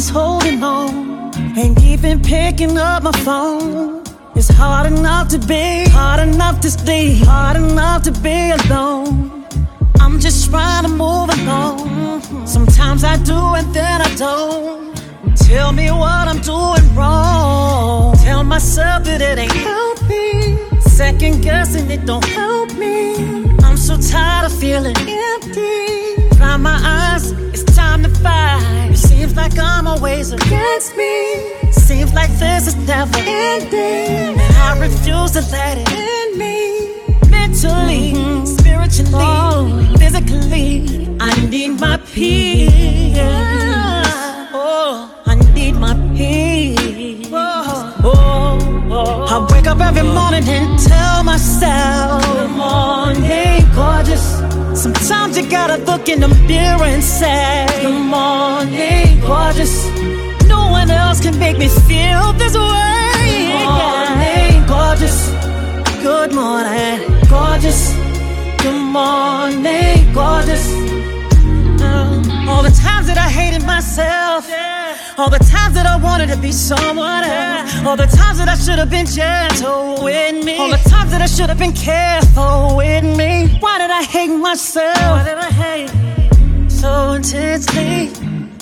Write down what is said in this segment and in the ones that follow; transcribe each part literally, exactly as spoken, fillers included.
just holding on. Ain't even picking up my phone. It's hard enough to be, hard enough to stay, hard enough to be alone. I'm just trying to move along. Sometimes I do and then I don't. Tell me what I'm doing wrong. Tell myself that it ain't healthy. Second guessing it don't help me. I'm so tired of feeling empty. Dry my eyes, it's time to fight. It seems like I'm always against me. Seems like this is never ending, and I refuse to let it end me. Mentally, spiritually, physically, I need my peace. Oh, I need my peace. Oh, oh. I wake up every morning and tell myself, good morning, gorgeous. Sometimes you gotta look in the mirror and say, good morning, gorgeous. No one else can make me feel this way. Good morning, gorgeous. Good morning, gorgeous. Good morning, gorgeous. Uh, all the times that I hated myself, yeah. All the times that I wanted to be someone else, yeah. All the times that I should have been gentle with me, all the times that I should have been careful with me. Why did I hate myself? Why did I hate so intensely?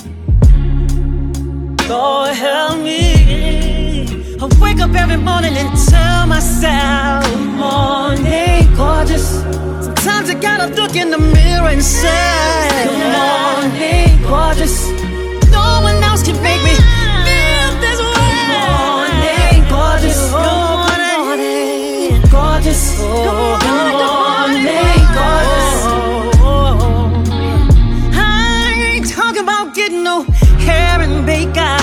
Lord help me. I wake up every morning and tell myself, good morning, gorgeous. Sometimes I gotta look in the mirror and say, good morning, gorgeous. No one else can make me feel this way. Good morning, gorgeous. Good morning, gorgeous. Good morning, gorgeous. I ain't talking about getting no hair and makeup.